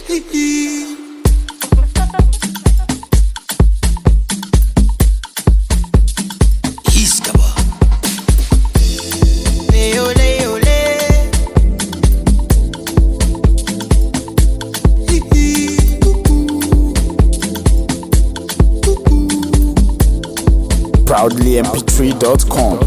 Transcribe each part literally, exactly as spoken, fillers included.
proudly m p three dot com.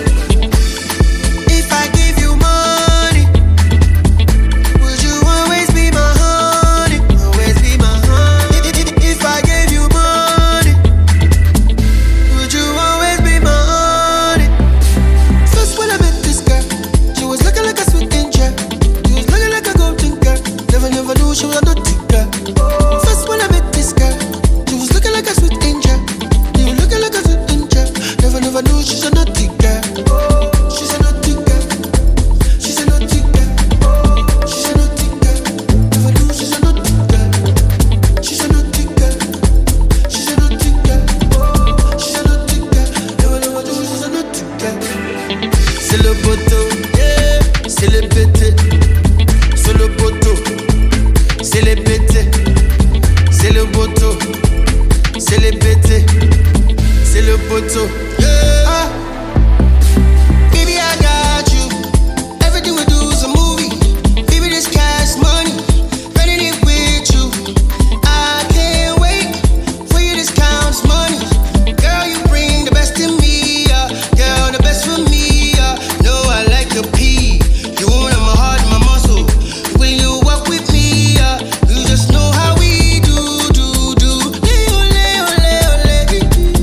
If I give you money, would you always be my honey? Always be my honey. If I gave you money, would you always be my honey? First when I met this girl, she was looking like a sweet angel. She was looking like a golden girl. Never, never knew she was a naughty girl. First when I met this girl, she was looking like a sweet angel. She was looking like a sweet angel. Never, never knew she's a naughty girl. She's a naughty girl. She's a naughty girl. She's a naughty girl. Never knew she's a naughty girl. She's a naughty girl. She's a naughty girl. She's a naughty girl. Never, never knew she's a naughty girl. C'est le poteau, yeah. C'est le pété. Sur le poteau, c'est les pétés. C'est le poteau, c'est les pétés. C'est le poteau. Yeah. Ah. Baby, I got you. Everything we do is a movie. Baby, this cash money. Running it with you. I can't wait for you. This counts money. Girl, you bring the best in me. Uh. Girl, the best for me. Uh. No, I like your pee. You own my heart and my muscle. When you walk with me, uh. You just know how we do, do, do. Leo, Leo, Leo, Leo.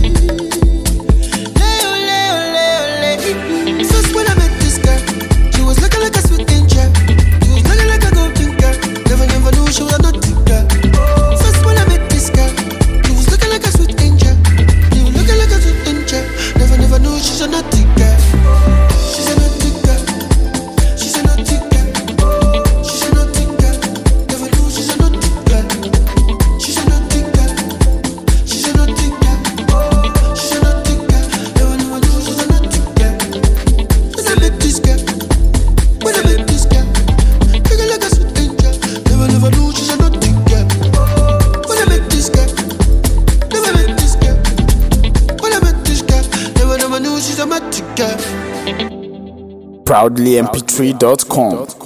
First when I met this girl, she was looking like a sweet angel. She was looking like a golden girl. Never, never knew she was a naughty girl. First when I met this girl, she was looking like a sweet angel. She was looking like a sweet angel. Never, never knew she's a naughty girl. She's a naughty girl. She's a naughty girl. She's a naughty girl. Never knew she's a naughty girl. She's a naughty girl. She's a naughty girl. She's a naughty girl. Never, never knew she's a naughty girl. When I met this girl, when I met this girl, looking like a sweet angel. Never, never knew she's a naughty girl. When I met this girl, never met this girl. When I met this girl, never, never knew she's a naughty girl. proudly m p three dot com.